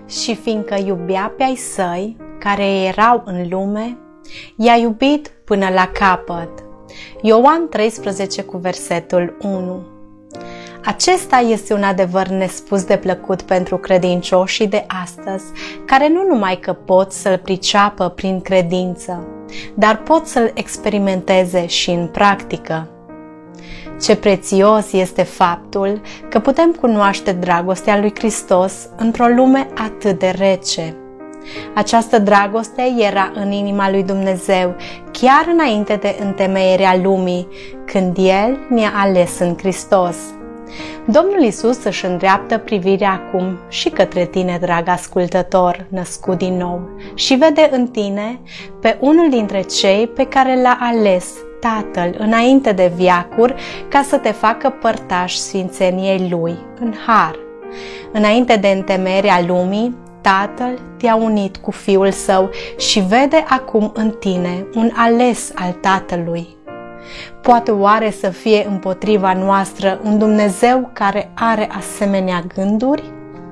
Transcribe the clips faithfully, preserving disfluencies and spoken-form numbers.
Și fiindcă iubea pe ai săi, care erau în lume, i-a iubit până la capăt. Ioan treisprezece cu versetul unu. Acesta este un adevăr nespus de plăcut pentru credincioșii de astăzi, care nu numai că pot să-l priceapă prin credință, dar pot să-l experimenteze și în practică. Ce prețios este faptul că putem cunoaște dragostea lui Hristos într-o lume atât de rece. Această dragoste era în inima lui Dumnezeu chiar înainte de întemeierea lumii, când El ne-a ales în Hristos. Domnul Iisus își îndreaptă privirea acum și către tine, drag ascultător, născut din nou, și vede în tine pe unul dintre cei pe care l-a ales Tatăl înainte de veacuri ca să te facă părtaș sfințeniei Lui în har. Înainte de întemeierea lumii, Tatăl te-a unit cu Fiul Său și vede acum în tine un ales al Tatălui. Poate oare să fie împotriva noastră un Dumnezeu care are asemenea gânduri?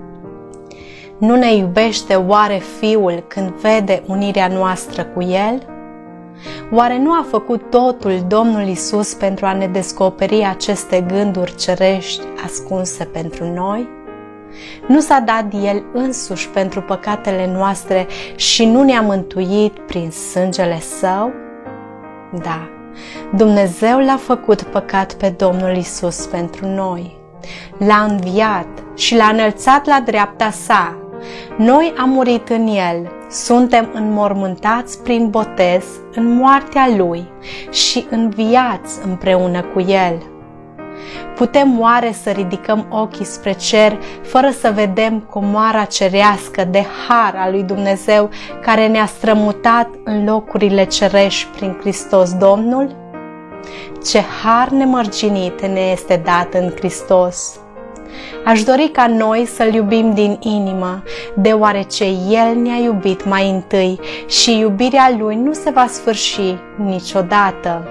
Nu ne iubește oare Fiul când vede unirea noastră cu El? Oare nu a făcut totul Domnul Iisus pentru a ne descoperi aceste gânduri cerești ascunse pentru noi? Nu s-a dat El însuși pentru păcatele noastre și nu ne-a mântuit prin sângele Său? Da, Dumnezeu l-a făcut păcat pe Domnul Iisus pentru noi. L-a înviat și l-a înălțat la dreapta Sa. Noi am murit în El, suntem înmormântați prin botez în moartea Lui și înviați împreună cu El. Putem oare să ridicăm ochii spre cer fără să vedem comoara cerească de har al lui Dumnezeu care ne-a strămutat în locurile cerești prin Hristos Domnul? Ce har nemărginit ne este dat în Hristos! Aș dori ca noi să-L iubim din inimă, deoarece El ne-a iubit mai întâi și iubirea Lui nu se va sfârși niciodată.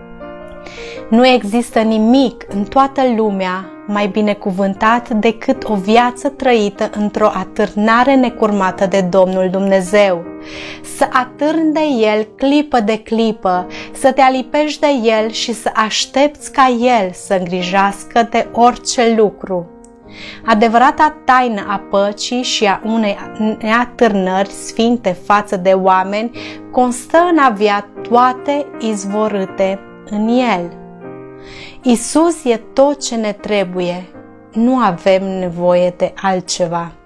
Nu există nimic în toată lumea mai binecuvântat decât o viață trăită într-o atârnare necurmată de Domnul Dumnezeu. Să atârni de El clipă de clipă, să te alipești de El și să aștepți ca El să îngrijească de orice lucru. Adevărata taină a păcii și a unei neatârnări sfinte față de oameni constă în a avea toate izvorâte în El. Iisus e tot ce ne trebuie, nu avem nevoie de altceva.